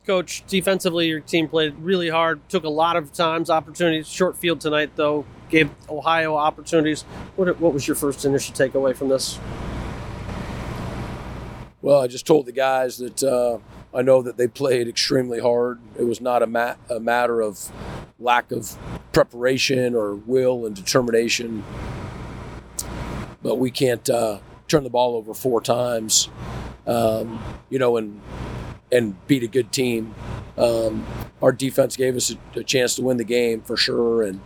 Coach, defensively, your team played really hard, took a lot of times, opportunities. Short field tonight, though, gave Ohio opportunities. What was your first initial takeaway from this? Well, I just told the guys that I know that they played extremely hard. It was not a matter of lack of preparation or will and determination. But we can't turn the ball over 4 times, and beat a good team. Our defense gave us a chance to win the game for sure, and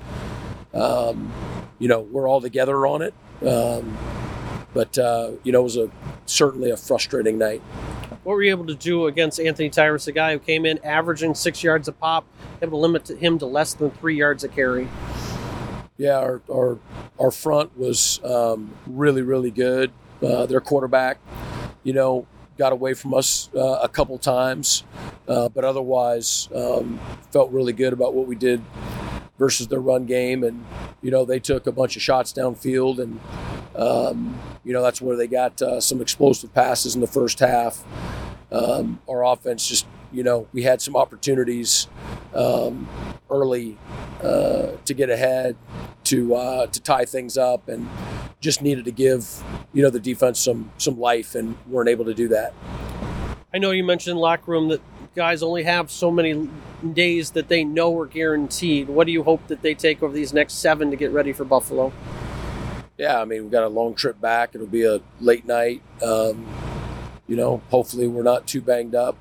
we're all together on it. But it was certainly a frustrating night. What were you able to do against Anthony Tyrus, a guy who came in averaging 6 yards a pop, able to limit him to less than 3 yards a carry? Yeah, our front was really, really good. Their quarterback, got away from us a couple times, but otherwise felt really good about what we did versus their run game. And, they took a bunch of shots downfield, and, that's where they got some explosive passes in the first half. Our offense just, we had some opportunities early to get ahead, to tie things up, and just needed to give, the defense some life, and weren't able to do that. I know you mentioned in the locker room that guys only have so many days that they know are guaranteed. What do you hope that they take over these next 7 to get ready for Buffalo? Yeah, we've got a long trip back. It'll be a late night. Hopefully we're not too banged up.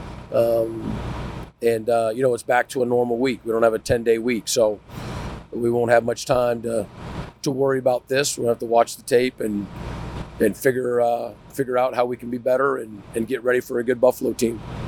It's back to a normal week. We don't have a 10-day week, so we won't have much time to worry about this. We'll have to watch the tape and figure out how we can be better and get ready for a good Buffalo team.